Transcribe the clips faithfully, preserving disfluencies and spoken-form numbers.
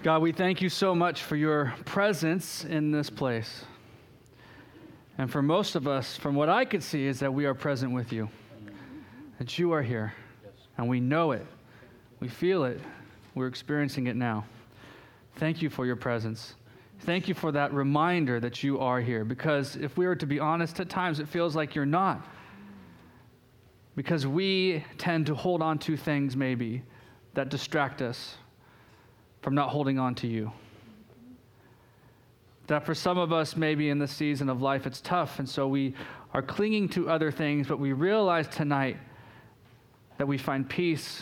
God, we thank you so much for your presence in this place. And for most of us, from what I could see, is that we are present with you, that you are here, and we know it, we feel it, we're experiencing it now. Thank you for your presence. Thank you for that reminder that you are here, because if we were to be honest, at times it feels like you're not, because we tend to hold on to things maybe that distract us from not holding on to you. That for some of us, maybe in this season of life, it's tough, and so we are clinging to other things, but we realize tonight that we find peace,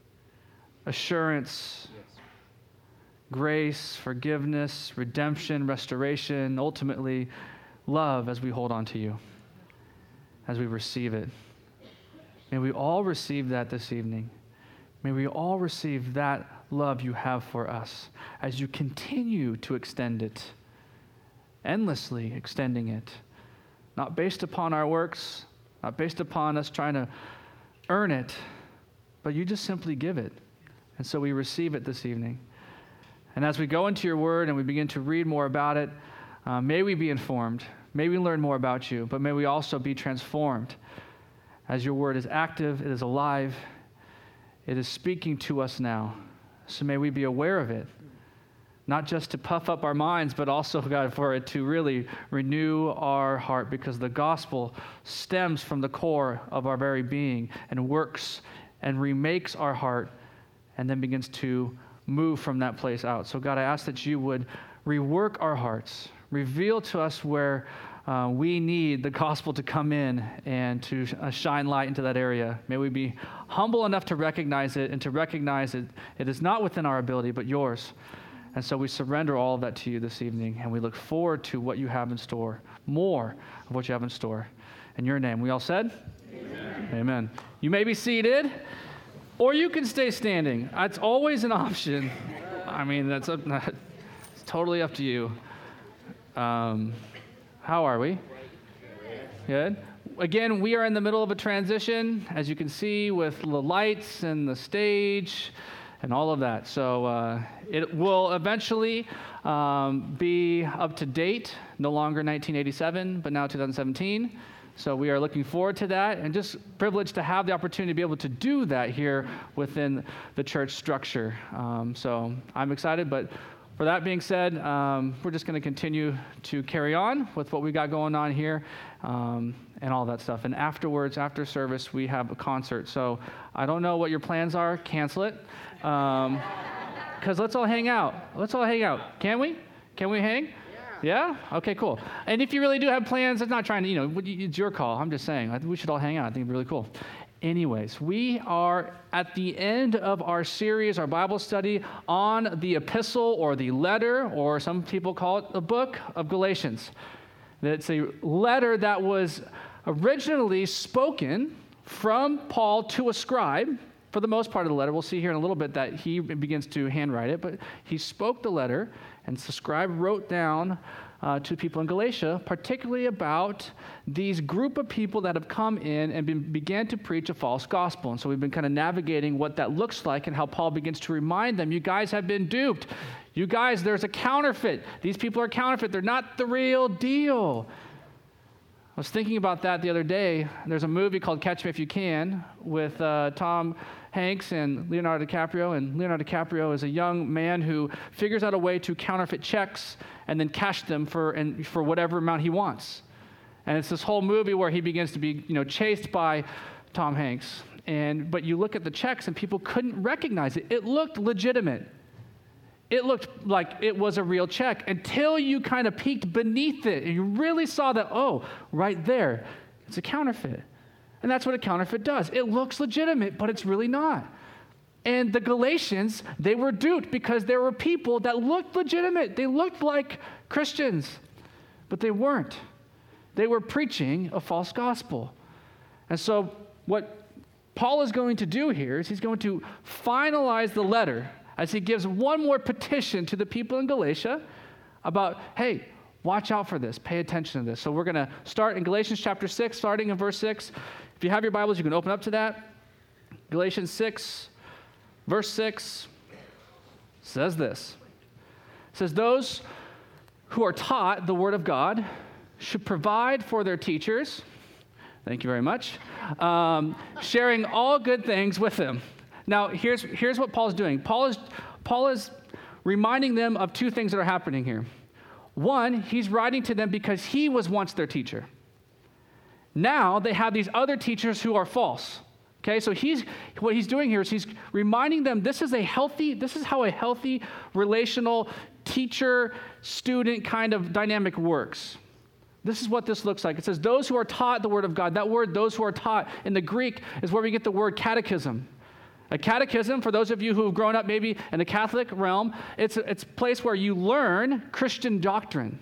assurance, yes. grace, forgiveness, redemption, restoration, ultimately love as we hold on to you, as we receive it. May we all receive that this evening. May we all receive that love you have for us as you continue to extend it, endlessly extending it, not based upon our works, not based upon us trying to earn it, but you just simply give it. And so we receive it this evening. And as we go into your word and we begin to read more about it, uh, may we be informed, may we learn more about you, but may we also be transformed as your word is active, it is alive, it is speaking to us now. So may we be aware of it, not just to puff up our minds, but also, God, for it to really renew our heart, because the gospel stems from the core of our very being and works and remakes our heart and then begins to move from that place out. So God, I ask that you would rework our hearts, reveal to us where uh, we need the gospel to come in and to uh, shine light into that area. May we be humble enough to recognize it and to recognize it. It is not within our ability, but yours. And so we surrender all of that to you this evening, and we look forward to what you have in store, more of what you have in store. In your name, we all said? Amen. Amen. You may be seated, or you can stay standing. It's always an option. I mean, that's up, it's totally up to you. Um, how are we? Good. Again, we are in the middle of a transition, as you can see, with the lights and the stage and all of that. So uh, it will eventually um, be up to date, no longer nineteen eighty-seven, but now two thousand seventeen. So we are looking forward to that, and just privileged to have the opportunity to be able to do that here within the church structure. Um, so I'm excited, but for that being said, um, we're just going to continue to carry on with what we got going on here um, and all that stuff. And afterwards, after service, we have a concert. So I don't know what your plans are. Cancel it. Um, because let's all hang out. Let's all hang out. Can we? Can we hang? Yeah? Okay, cool. And if you really do have plans, it's not trying to, you know, it's your call. I'm just saying. I think we should all hang out. I think it'd be really cool. Anyways, we are at the end of our series, our Bible study on the epistle or the letter, or some people call it the book of Galatians. It's a letter that was originally spoken from Paul to a scribe. For the most part of the letter, we'll see here in a little bit that he begins to handwrite it, but he spoke the letter, and the scribe wrote down uh, to people in Galatia, particularly about these group of people that have come in and been, began to preach a false gospel. And so we've been kind of navigating what that looks like and how Paul begins to remind them, you guys have been duped. You guys, there's a counterfeit. These people are counterfeit. They're not the real deal. I was thinking about that the other day. There's a movie called Catch Me If You Can with uh, Tom Hanks and Leonardo DiCaprio. And Leonardo DiCaprio is a young man who figures out a way to counterfeit checks and then cash them for and for whatever amount he wants. And it's this whole movie where he begins to be, you know, chased by Tom Hanks. And but you look at the checks and people couldn't recognize it. It looked legitimate. It looked like it was a real check until you kind of peeked beneath it and you really saw that, oh, right there, it's a counterfeit. And that's what a counterfeit does. It looks legitimate, but it's really not. And the Galatians, they were duped because there were people that looked legitimate. They looked like Christians, but they weren't. They were preaching a false gospel. And so what Paul is going to do here is he's going to finalize the letter as he gives one more petition to the people in Galatia about, hey, watch out for this. Pay attention to this. So we're going to start in Galatians chapter six, starting in verse six. If you have your Bibles, you can open up to that. Galatians six, verse six says this. says, those who are taught the word of God should provide for their teachers. Thank you very much. Um, sharing all good things with them. Now, here's, here's what Paul's doing. Paul is, Paul is reminding them of two things that are happening here. One, he's writing to them because he was once their teacher. Now they have these other teachers who are false. Okay, so he's what he's doing here is he's reminding them this is a healthy, this is how a healthy relational teacher-student kind of dynamic works. This is what this looks like. It says, those who are taught the word of God. That word, those who are taught, in the Greek is where we get the word catechism. A catechism, for those of you who have grown up maybe in the Catholic realm, it's a, it's a place where you learn Christian doctrine.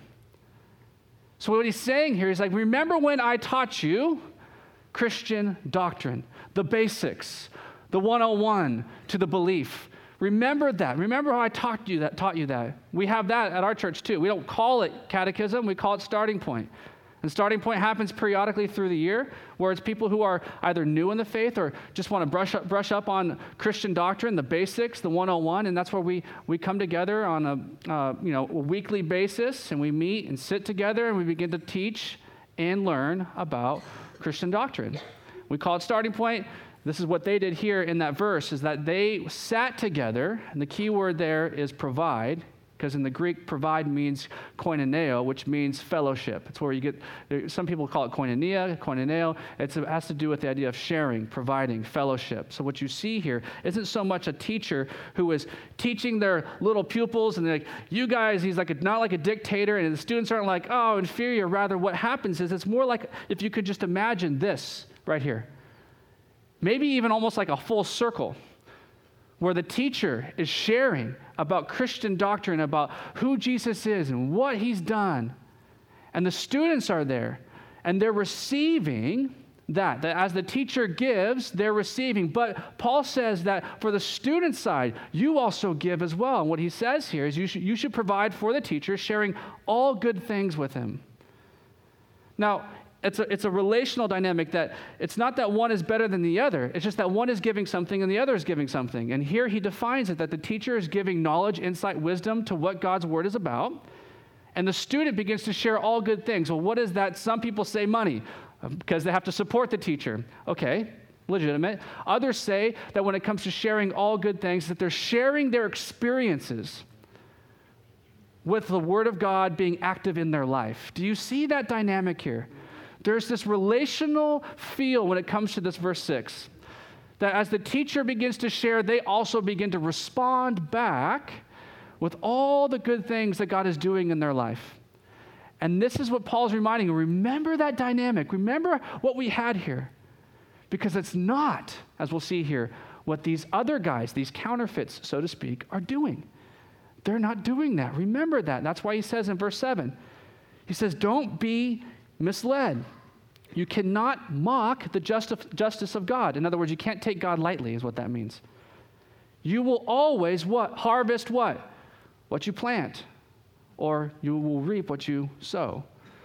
So what he's saying here is like, remember when I taught you Christian doctrine, the basics, the one oh one to the belief. Remember that. Remember how I taught you that, taught you that. We have that at our church too. We don't call it catechism, we call it starting point. And starting point happens periodically through the year, where it's people who are either new in the faith or just want to brush up, brush up on Christian doctrine, the basics, the one oh one, and that's where we, we come together on a uh, you know a weekly basis, and we meet and sit together, and we begin to teach and learn about Christian doctrine. We call it starting point. This is what they did here in that verse, is that they sat together, and the key word there is provide, because in the Greek, provide means koinoneo, which means fellowship. It's where you get, some people call it koinonia, koinoneo. It's, it has to do with the idea of sharing, providing, fellowship. So what you see here isn't so much a teacher who is teaching their little pupils, and they're like, you guys, he's like a, not like a dictator, and the students aren't like, oh, inferior. Rather, what happens is it's more like, if you could just imagine this right here. Maybe even almost like a full circle, where the teacher is sharing about Christian doctrine, about who Jesus is and what he's done. And the students are there, and they're receiving that. That as the teacher gives, they're receiving. But Paul says that for the student side, you also give as well. And what he says here is you should, you should provide for the teacher, sharing all good things with him. Now, It's a, it's a relational dynamic that it's not that one is better than the other. It's just that one is giving something and the other is giving something. And here he defines it that the teacher is giving knowledge, insight, wisdom to what God's word is about. And the student begins to share all good things. Well, what is that? Some people say money because they have to support the teacher. Okay, legitimate. Others say that when it comes to sharing all good things, that they're sharing their experiences with the word of God being active in their life. Do you see that dynamic here? There's this relational feel when it comes to this verse six, that as the teacher begins to share, they also begin to respond back with all the good things that God is doing in their life. And this is what Paul's reminding you. Remember that dynamic. Remember what we had here. Because it's not, as we'll see here, what these other guys, these counterfeits, so to speak, are doing. They're not doing that. Remember that. That's why he says in verse seven, he says, don't be misled. You cannot mock the justi- justice of God. In other words, you can't take God lightly, is what that means. You will always what? Harvest what? What you plant. Or you will reap what you sow.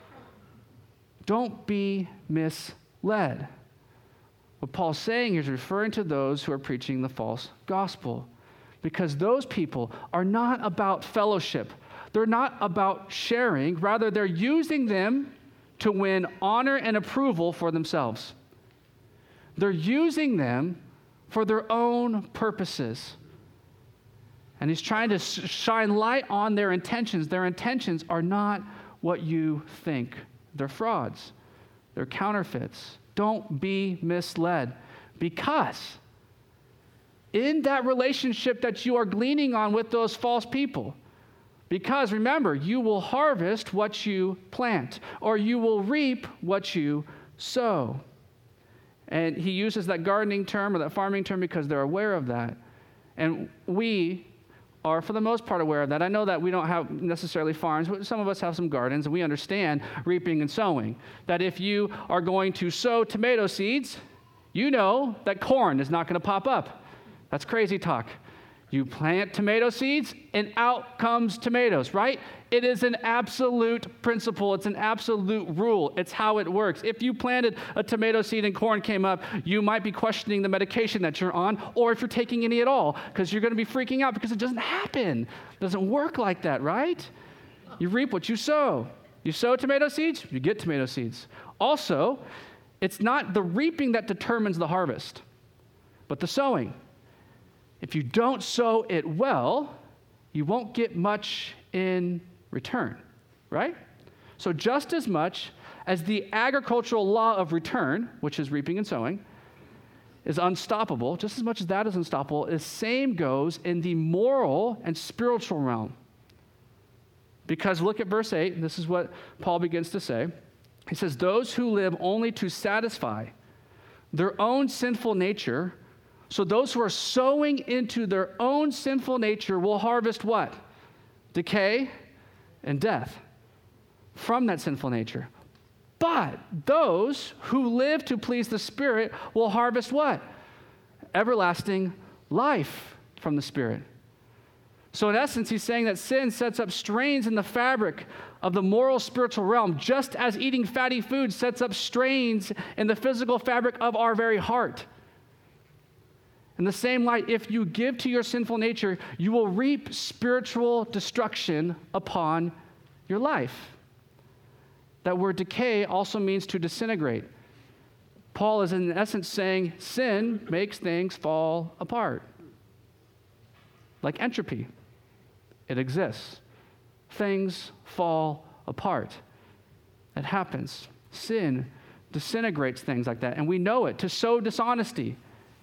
Don't be misled. What Paul's saying is referring to those who are preaching the false gospel. Because those people are not about fellowship. They're not about sharing. Rather, they're using them to win honor and approval for themselves. They're using them for their own purposes. And he's trying to shine light on their intentions. Their intentions are not what you think. They're frauds. They're counterfeits. Don't be misled. Because in that relationship that you are gleaning on with those false people, because remember, you will harvest what you plant, or you will reap what you sow. And he uses that gardening term or that farming term because they're aware of that. And we are, for the most part, aware of that. I know that we don't have necessarily farms, but some of us have some gardens, and we understand reaping and sowing. That if you are going to sow tomato seeds, you know that corn is not going to pop up. That's crazy talk. You plant tomato seeds, and out comes tomatoes, right? It is an absolute principle. It's an absolute rule. It's how it works. If you planted a tomato seed and corn came up, you might be questioning the medication that you're on, or if you're taking any at all, because you're going to be freaking out because it doesn't happen. It doesn't work like that, right? You reap what you sow. You sow tomato seeds, you get tomato seeds. Also, it's not the reaping that determines the harvest, but the sowing. If you don't sow it well, you won't get much in return, right? So just as much as the agricultural law of return, which is reaping and sowing, is unstoppable, just as much as that is unstoppable, the same goes in the moral and spiritual realm. Because look at verse eight, and this is what Paul begins to say. He says, those who live only to satisfy their own sinful nature, so those who are sowing into their own sinful nature will harvest what? Decay and death from that sinful nature. But those who live to please the Spirit will harvest what? Everlasting life from the Spirit. So in essence, he's saying that sin sets up strains in the fabric of the moral spiritual realm, just as eating fatty food sets up strains in the physical fabric of our very heart. In the same light, if you give to your sinful nature, you will reap spiritual destruction upon your life. That word decay also means to disintegrate. Paul is in essence saying sin makes things fall apart. Like entropy. It exists. Things fall apart. It happens. Sin disintegrates things like that. And we know it. To sow dishonesty,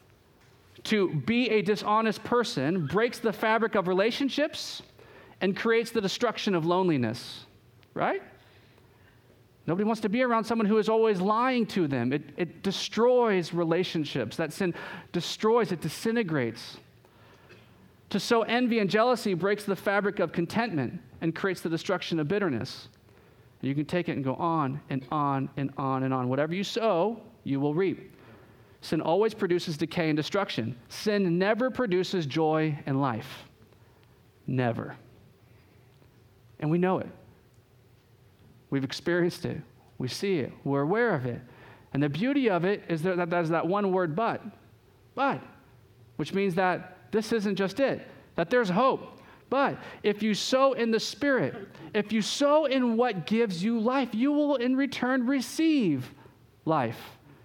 to be a dishonest person, breaks the fabric of relationships and creates the destruction of loneliness. Right? Nobody wants to be around someone who is always lying to them. It, it destroys relationships. That sin destroys, it disintegrates. To sow envy and jealousy breaks the fabric of contentment and creates the destruction of bitterness. And you can take it and go on and on and on and on. Whatever you sow, you will reap. Sin always produces decay and destruction. Sin never produces joy and life. Never. And we know it. We've experienced it. We see it. We're aware of it. And the beauty of it is that there's that one word, but. But. Which means that this isn't just it. That there's hope. But if you sow in the Spirit, if you sow in what gives you life, you will in return receive life.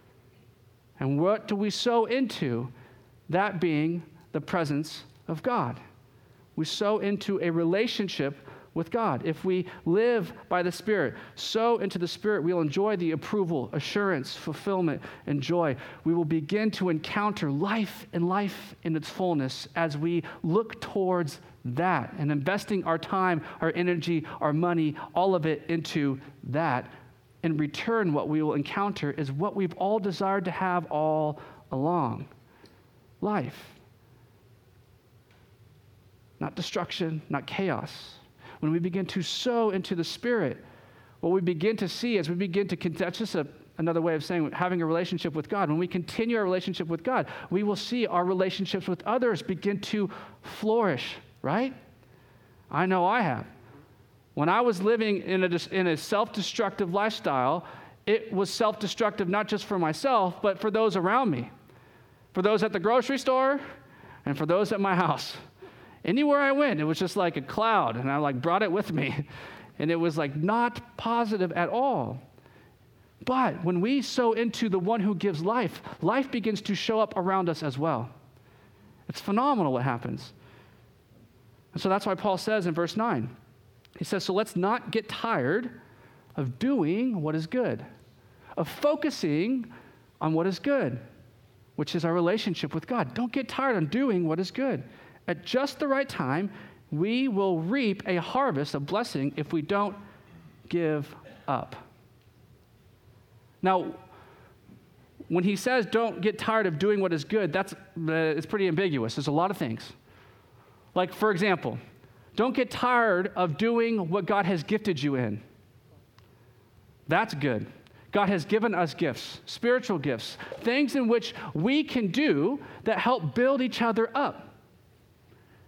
And what do we sow into? That being the presence of God. We sow into a relationship with God. If we live by the Spirit, sow into the Spirit, we'll enjoy the approval, assurance, fulfillment, and joy. We will begin to encounter life and life in its fullness as we look towards that and investing our time, our energy, our money, all of it into that. In return, what we will encounter is what we've all desired to have all along. Life. Not destruction, not chaos. When we begin to sow into the Spirit, what we begin to see as we begin to, that's just a, another way of saying having a relationship with God. When we continue our relationship with God, we will see our relationships with others begin to flourish, right? I know I have. When I was living in a, in a self-destructive lifestyle, it was self-destructive not just for myself, but for those around me. For those at the grocery store and for those at my house. Anywhere I went, it was just like a cloud, and I like brought it with me. And it was like not positive at all. But when we sow into the one who gives life, life begins to show up around us as well. It's phenomenal what happens. And so that's why Paul says in verse nine, he says, so let's not get tired of doing what is good, of focusing on what is good, which is our relationship with God. Don't get tired on doing what is good. At just the right time, we will reap a harvest of blessing if we don't give up. Now, when he says don't get tired of doing what is good, that's uh, it's pretty ambiguous. There's a lot of things. Like, for example, don't get tired of doing what God has gifted you in. That's good. God has given us gifts, spiritual gifts, things in which we can do that help build each other up.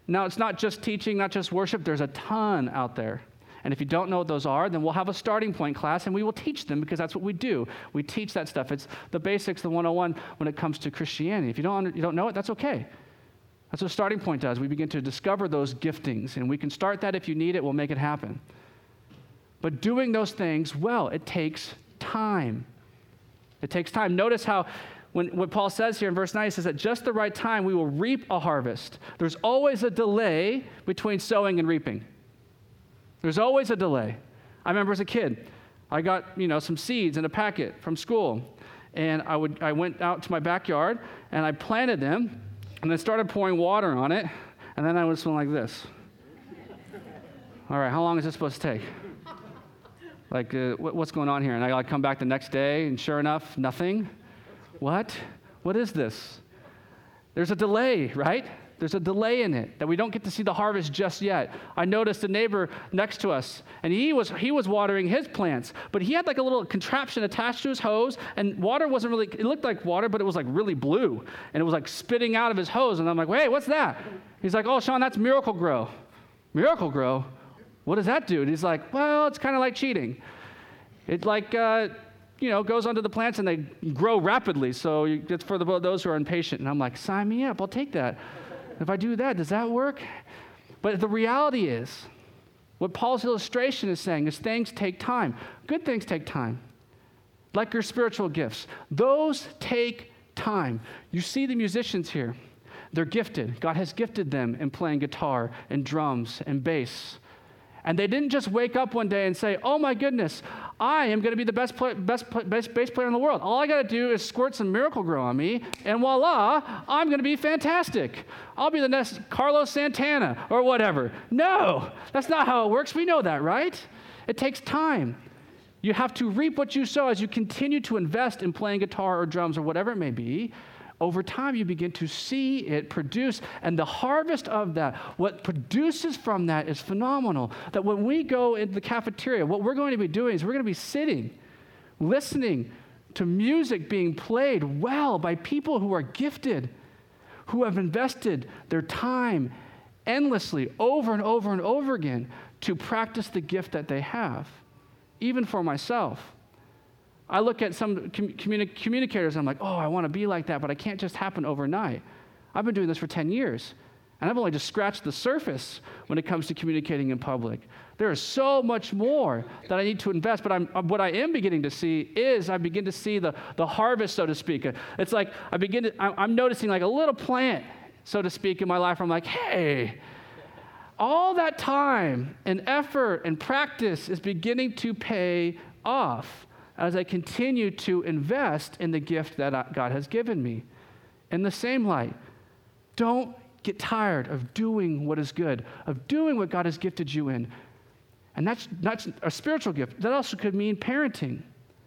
Now, it's not just teaching, not just worship. There's a ton out there. And if you don't know what those are, then we'll have a starting point class, and we will teach them because that's what we do. We teach that stuff. It's the basics, the one oh one when it comes to Christianity. If you don't, you don't know it, that's okay. That's what starting point does. We begin to discover those giftings, and we can start that. If you need it, we'll make it happen. But doing those things, well, it takes time. It takes time. Notice how when what Paul says here in verse nine, he says, at just the right time, we will reap a harvest. There's always a delay between sowing and reaping. There's always a delay. I remember as a kid, I got, you know, some seeds in a packet from school, and I would I went out to my backyard, and I planted them, and then started pouring water on it, and then I would swim like this. All right, how long is this supposed to take? Like, uh, what, what's going on here? And I like come back the next day, and sure enough, nothing. What? What is this? There's a delay, right? There's a delay in it that we don't get to see the harvest just yet. I noticed a neighbor next to us, and he was he was watering his plants, but he had like a little contraption attached to his hose, and water wasn't really, it looked like water, but it was like really blue, and it was like spitting out of his hose, and I'm like, hey, what's that? He's like, oh, Sean, that's Miracle-Gro. Miracle-Gro? What does that do? And he's like, well, it's kind of like cheating. It like, uh, you know, goes onto the plants, and they grow rapidly, so you, it's for the, those who are impatient. And I'm like, sign me up, I'll take that. If I do that, does that work? But the reality is, what Paul's illustration is saying is things take time. Good things take time. Like your spiritual gifts. Those take time. You see the musicians here. They're gifted. God has gifted them in playing guitar and drums and bass. And they didn't just wake up one day and say, oh my goodness, I am going to be the best, play, best, play, best bass player in the world. All I got to do is squirt some Miracle-Gro on me, and voila, I'm going to be fantastic. I'll be the next Carlos Santana or whatever. No, that's not how it works. We know that, right? It takes time. You have to reap what you sow as you continue to invest in playing guitar or drums or whatever it may be. Over time, you begin to see it produce, and the harvest of that, what produces from that is phenomenal. That when we go into the cafeteria, what we're going to be doing is we're going to be sitting, listening to music being played well by people who are gifted, who have invested their time endlessly over and over and over again to practice the gift that they have. Even for myself. I look at some communi- communicators and I'm like, oh, I want to be like that, but it can't just happen overnight. I've been doing this for ten years, and I've only just scratched the surface when it comes to communicating in public. There is so much more that I need to invest, but I'm, what I am beginning to see is I begin to see the, the harvest, so to speak. It's like I begin to, I'm noticing like a little plant, so to speak, in my life. I'm like, hey, all that time and effort and practice is beginning to pay off as I continue to invest in the gift that God has given me. In the same light, don't get tired of doing what is good, of doing what God has gifted you in. And that's not a spiritual gift. That also could mean parenting.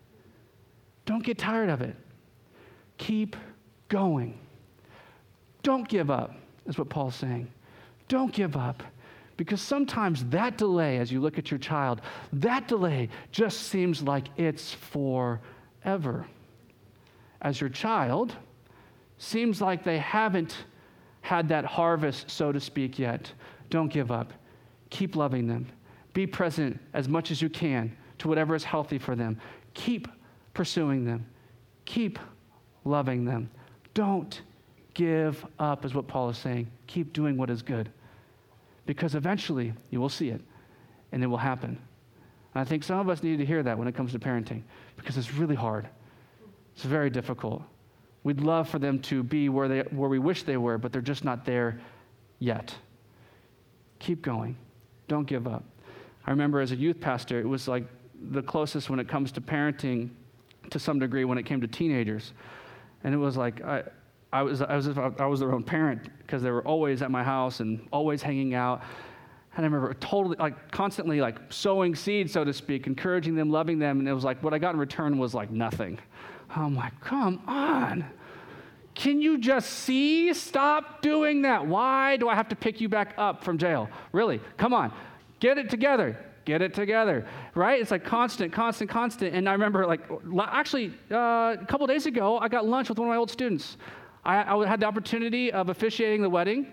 Don't get tired of it. Keep going. Don't give up, is what Paul's saying. Don't give up. Because sometimes that delay, as you look at your child, that delay just seems like it's forever. As your child seems like they haven't had that harvest, so to speak, yet. Don't give up. Keep loving them. Be present as much as you can to whatever is healthy for them. Keep pursuing them. Keep loving them. Don't give up, is what Paul is saying. Keep doing what is good. Because eventually you will see it, and it will happen. And I think some of us need to hear that when it comes to parenting, because it's really hard. It's very difficult. We'd love for them to be where they where we wish they were, but they're just not there yet. Keep going. Don't give up. I remember as a youth pastor, it was like the closest when it comes to parenting to some degree when it came to teenagers. And it was like, I, I was I was I was their own parent because they were always at my house and always hanging out. And I remember totally, like, constantly, like, sowing seeds, so to speak, encouraging them, loving them. And it was like, what I got in return was like nothing. I'm like, come on. Can you just see? Stop doing that. Why do I have to pick you back up from jail? Really? Come on. Get it together. Get it together, right? It's like constant, constant, constant. And I remember, like, actually, uh, a couple days ago, I got lunch with one of my old students. I, I had the opportunity of officiating the wedding,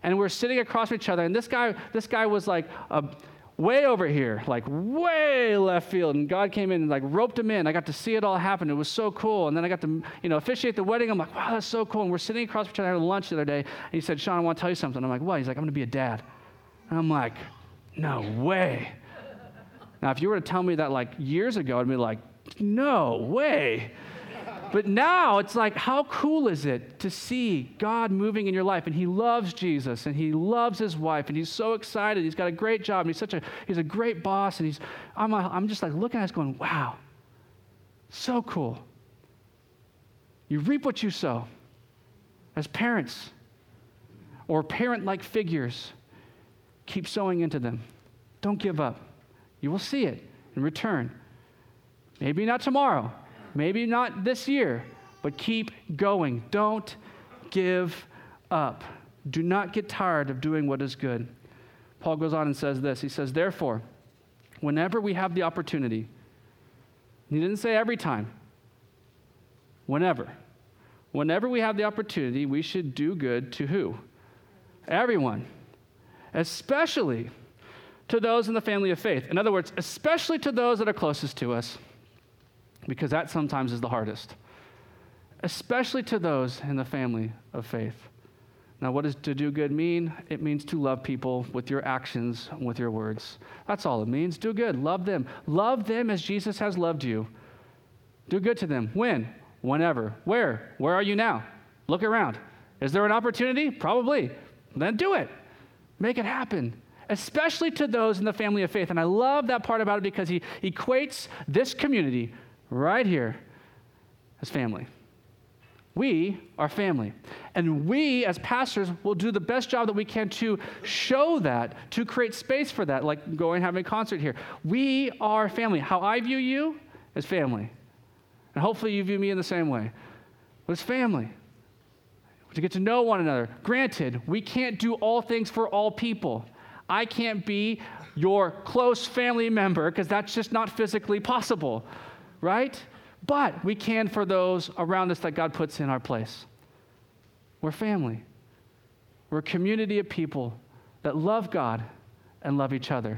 and we're sitting across from each other, and this guy, this guy was like a, way over here, like way left field, and God came in and like roped him in. I got to see it all happen. It was so cool. And then I got to, you know, officiate the wedding. I'm like, wow, that's so cool. And we're sitting across from each other having lunch the other day, and he said, Sean, I want to tell you something. I'm like, what? He's like, I'm going to be a dad. And I'm like, no way. Now, if you were to tell me that like years ago, I'd be like, no way. But now it's like, how cool is it to see God moving in your life? And he loves Jesus, and he loves his wife, and he's so excited. He's got a great job, and he's such a he's a great boss, and he's I'm a, I'm just like looking at us going, wow, so cool. You reap what you sow. As parents or parent-like figures, keep sowing into them. Don't give up. You will see it in return. Maybe not tomorrow. Maybe not this year, but keep going. Don't give up. Do not get tired of doing what is good. Paul goes on and says this. He says, therefore, whenever we have the opportunity, he didn't say every time, whenever. Whenever we have the opportunity, we should do good to who? Everyone, especially to those in the family of faith. In other words, especially to those that are closest to us, because that sometimes is the hardest, especially to those in the family of faith. Now, what does to do good mean? It means to love people with your actions and with your words. That's all it means. Do good. Love them. Love them as Jesus has loved you. Do good to them. When? Whenever. Where? Where are you now? Look around. Is there an opportunity? Probably. Then do it. Make it happen. Especially to those in the family of faith. And I love that part about it because he equates this community right here as family. We are family. And we, as pastors, will do the best job that we can to show that, to create space for that, like going and having a concert here. We are family. How I view you is family. And hopefully you view me in the same way. But it's family. To get to know one another. Granted, we can't do all things for all people. I can't be your close family member because that's just not physically possible. Right? But we can for those around us that God puts in our place. We're family. We're a community of people that love God and love each other.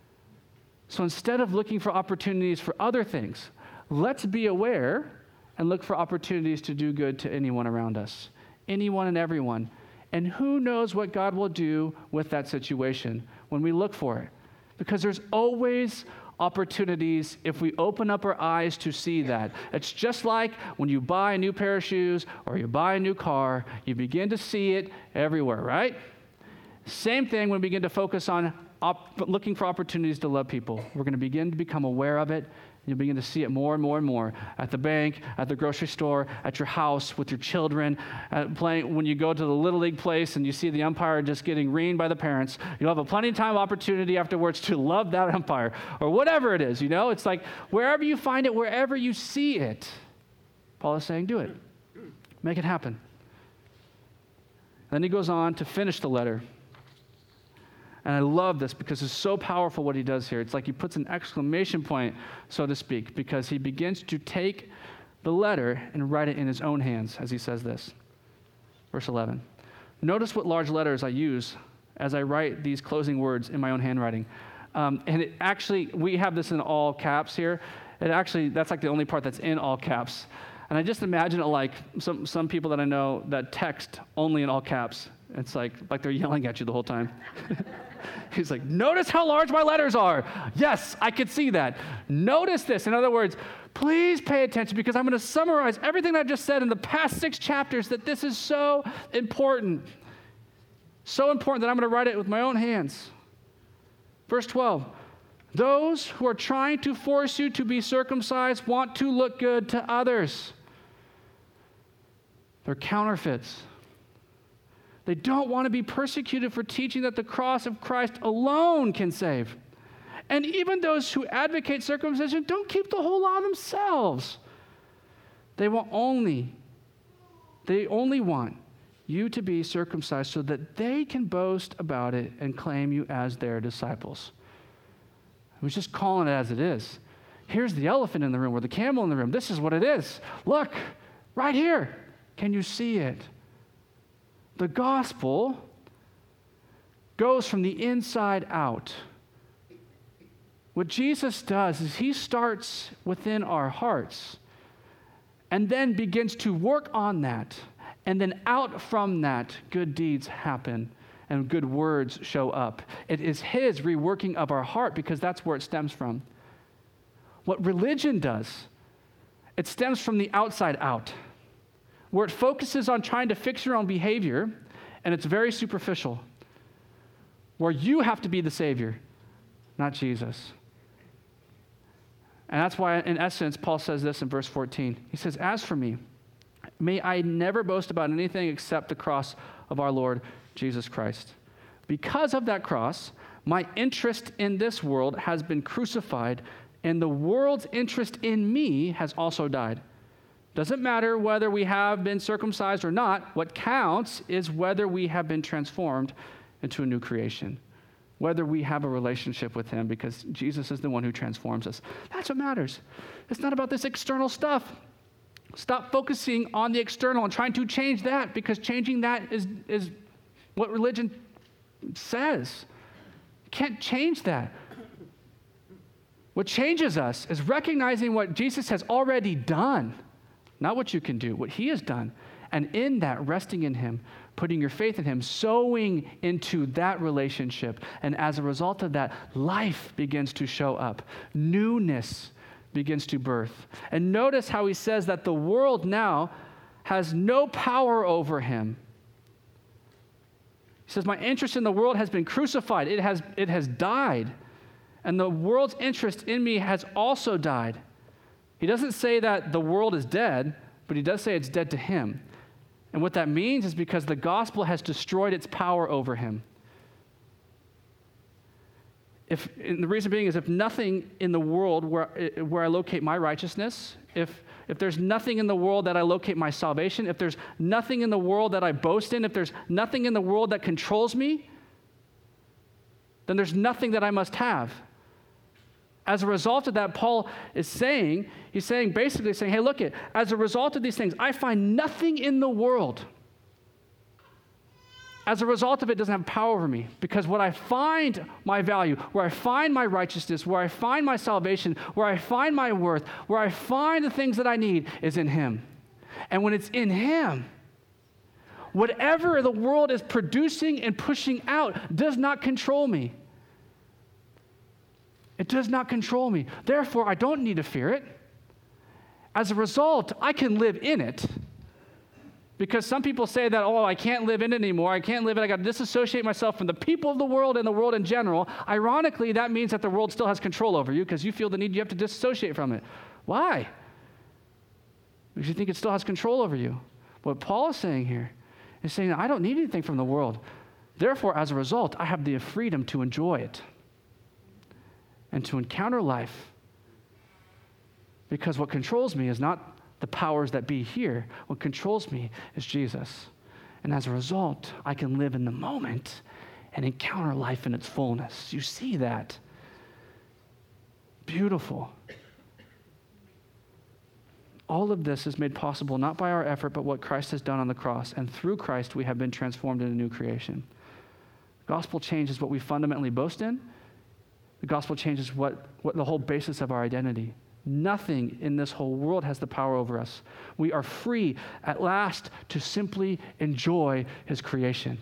So instead of looking for opportunities for other things, let's be aware and look for opportunities to do good to anyone around us, anyone and everyone. And who knows what God will do with that situation when we look for it. Because there's always opportunities if we open up our eyes to see that. It's just like when you buy a new pair of shoes or you buy a new car, you begin to see it everywhere, right? Same thing when we begin to focus on op- looking for opportunities to love people. We're going to begin to become aware of it. You'll begin to see it more and more and more at the bank, at the grocery store, at your house, with your children, at playing, when you go to the Little League place and you see the umpire just getting reamed by the parents. You'll have a plenty of time opportunity afterwards to love that umpire or whatever it is, you know? It's like wherever you find it, wherever you see it, Paul is saying do it. Make it happen. Then he goes on to finish the letter. And I love this because it's so powerful what he does here. It's like he puts an exclamation point, so to speak, because he begins to take the letter and write it in his own hands as he says this. Verse eleven. Notice what large letters I use as I write these closing words in my own handwriting. Um, and it actually, we have this in all caps here. It actually, that's like the only part that's in all caps. And I just imagine it like some, some people that I know that text only in all caps. It's like, like they're yelling at you the whole time. He's like, notice how large my letters are. Yes, I could see that. Notice this. In other words, please pay attention because I'm going to summarize everything I just said in the past six chapters that this is so important. So important that I'm going to write it with my own hands. Verse twelve. Those who are trying to force you to be circumcised want to look good to others. They're counterfeits. They don't want to be persecuted for teaching that the cross of Christ alone can save. And even those who advocate circumcision don't keep the whole law themselves. They will only, they only want you to be circumcised so that they can boast about it and claim you as their disciples. I was just calling it as it is. Here's the elephant in the room or the camel in the room. This is what it is. Look, right here. Can you see it? The gospel goes from the inside out. What Jesus does is he starts within our hearts and then begins to work on that. And then out from that, good deeds happen and good words show up. It is his reworking of our heart because that's where it stems from. What religion does, it stems from the outside out, where it focuses on trying to fix your own behavior, and it's very superficial, where you have to be the Savior, not Jesus. And that's why, in essence, Paul says this in verse fourteen. He says, as for me, may I never boast about anything except the cross of our Lord Jesus Christ. Because of that cross, my interest in this world has been crucified, and the world's interest in me has also died. Doesn't matter whether we have been circumcised or not. What counts is whether we have been transformed into a new creation, whether we have a relationship with him, because Jesus is the one who transforms us. That's what matters. It's not about this external stuff. Stop focusing on the external and trying to change that, because changing that is, is what religion says. You can't change that. What changes us is recognizing what Jesus has already done, not what you can do, what he has done. And in that, resting in him, putting your faith in him, sowing into that relationship. And as a result of that, life begins to show up. Newness begins to birth. And notice how he says that the world now has no power over him. He says, my interest in the world has been crucified. It has, it has died. And the world's interest in me has also died. He doesn't say that the world is dead, but he does say it's dead to him. And what that means is because the gospel has destroyed its power over him. If, and the reason being is if nothing in the world where, where I locate my righteousness, if, if there's nothing in the world that I locate my salvation, if there's nothing in the world that I boast in, if there's nothing in the world that controls me, then there's nothing that I must have. As a result of that, Paul is saying, he's saying, basically saying, hey, look it, as a result of these things, I find nothing in the world. As a result of it, it doesn't have power over me, because what I find my value, where I find my righteousness, where I find my salvation, where I find my worth, where I find the things that I need is in him. And when it's in him, whatever the world is producing and pushing out does not control me. It does not control me. Therefore, I don't need to fear it. As a result, I can live in it. Because some people say that, oh, I can't live in it anymore. I can't live it. I got to disassociate myself from the people of the world and the world in general. Ironically, that means that the world still has control over you because you feel the need you have to disassociate from it. Why? Because you think it still has control over you. What Paul is saying here is saying, I don't need anything from the world. Therefore, as a result, I have the freedom to enjoy it and to encounter life. Because what controls me is not the powers that be here. What controls me is Jesus. And as a result, I can live in the moment and encounter life in its fullness. You see that? Beautiful. All of this is made possible not by our effort, but what Christ has done on the cross. And through Christ, we have been transformed into a new creation. The gospel changes what we fundamentally boast in. The gospel changes what, what the whole basis of our identity. Nothing in this whole world has the power over us. We are free at last to simply enjoy his creation.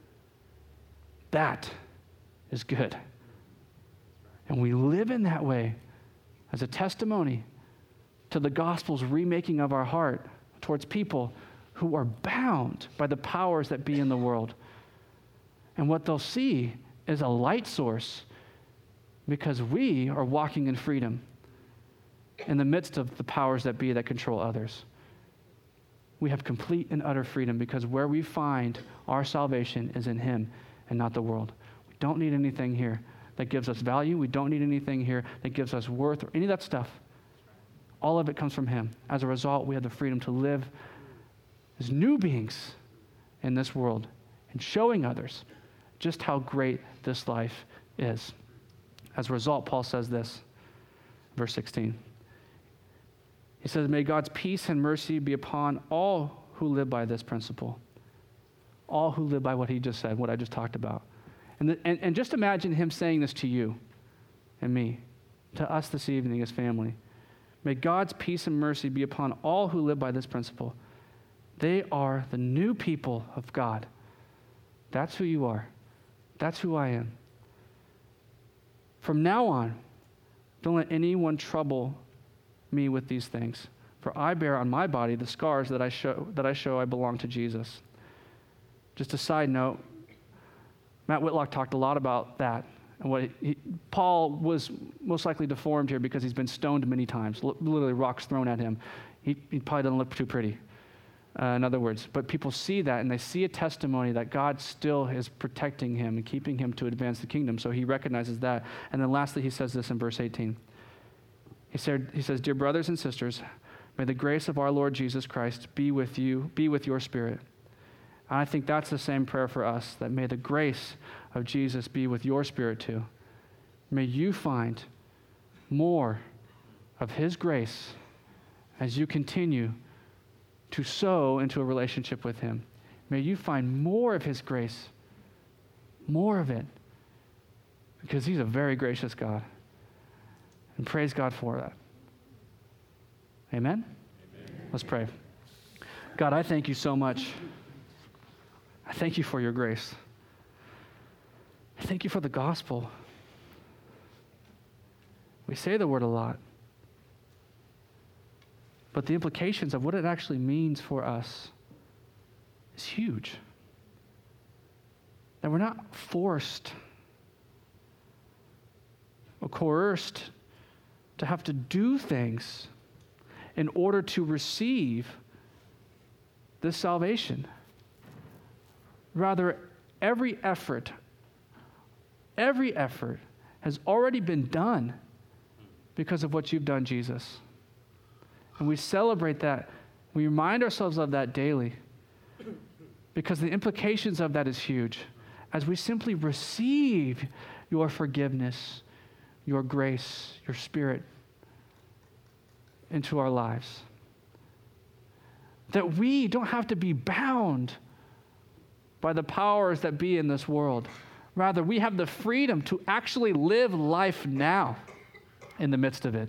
That is good. And we live in that way as a testimony to the gospel's remaking of our heart towards people who are bound by the powers that be in the world. And what they'll see is a light source, because we are walking in freedom in the midst of the powers that be that control others. We have complete and utter freedom because where we find our salvation is in him and not the world. We don't need anything here that gives us value. We don't need anything here that gives us worth or any of that stuff. All of it comes from him. As a result, we have the freedom to live as new beings in this world and showing others just how great this life is. As a result, Paul says this, verse sixteen. He says, may God's peace and mercy be upon all who live by this principle. All who live by what he just said, what I just talked about. And, the, and, and just imagine him saying this to you and me, to us this evening as family. May God's peace and mercy be upon all who live by this principle. They are the new people of God. That's who you are. That's who I am. From now on, don't let anyone trouble me with these things, for I bear on my body the scars that I show that I show I belong to Jesus. Just a side note, Matt Whitlock talked a lot about that. And what he, Paul was most likely deformed here because he's been stoned many times, literally rocks thrown at him. He, he probably doesn't look too pretty, uh, in other words. But people see that, and they see a testimony that God still is protecting him and keeping him to advance the kingdom. So he recognizes that. And then lastly, he says this in verse eighteen. He said, he says, "Dear brothers and sisters, may the grace of our Lord Jesus Christ be with you, be with your spirit." And I think that's the same prayer for us, that may the grace of Jesus be with your spirit too. May you find more of his grace as you continue to sow into a relationship with him. May you find more of his grace, more of it, because he's a very gracious God. And praise God for that. Amen? Amen. Let's pray. God, I thank you so much. I thank you for your grace. I thank you for the gospel. We say the word a lot, but the implications of what it actually means for us is huge. That we're not forced or coerced to have to do things in order to receive this salvation. Rather, every effort, every effort has already been done because of what you've done, Jesus. And we celebrate that. We remind ourselves of that daily because the implications of that is huge. As we simply receive your forgiveness, your grace, your spirit into our lives. That we don't have to be bound by the powers that be in this world. Rather, we have the freedom to actually live life now in the midst of it.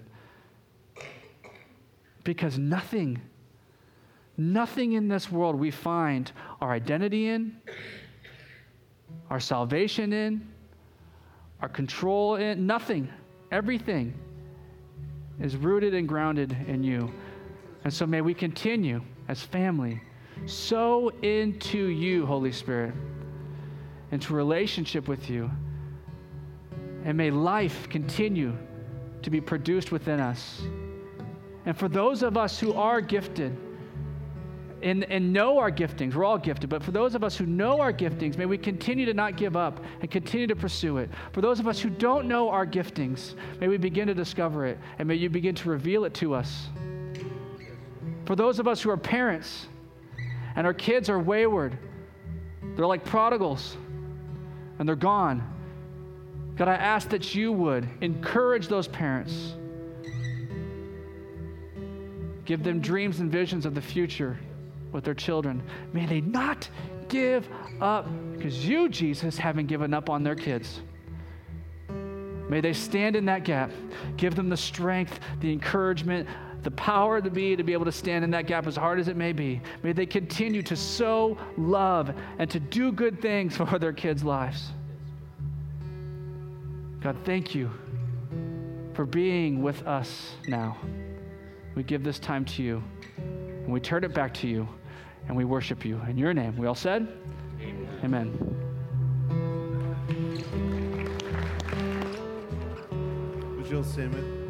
Because nothing, nothing in this world we find our identity in, our salvation in, our control in, nothing, everything is rooted and grounded in you. And so may we continue as family, sow into you, Holy Spirit, into relationship with you. And may life continue to be produced within us. And for those of us who are gifted and, and know our giftings, we're all gifted, but for those of us who know our giftings, may we continue to not give up and continue to pursue it. For those of us who don't know our giftings, may we begin to discover it, and may you begin to reveal it to us. For those of us who are parents and our kids are wayward, they're like prodigals and they're gone. God, I ask that you would encourage those parents. Give them dreams and visions of the future with their children. May they not give up because you, Jesus, haven't given up on their kids. May they stand in that gap. Give them the strength, the encouragement, the power to be to be able to stand in that gap as hard as it may be. May they continue to sow love and to do good things for their kids' lives. God, thank you for being with us now. We give this time to you, and we turn it back to you, and we worship you. In your name, we all said? Amen. Amen. Would you all stand with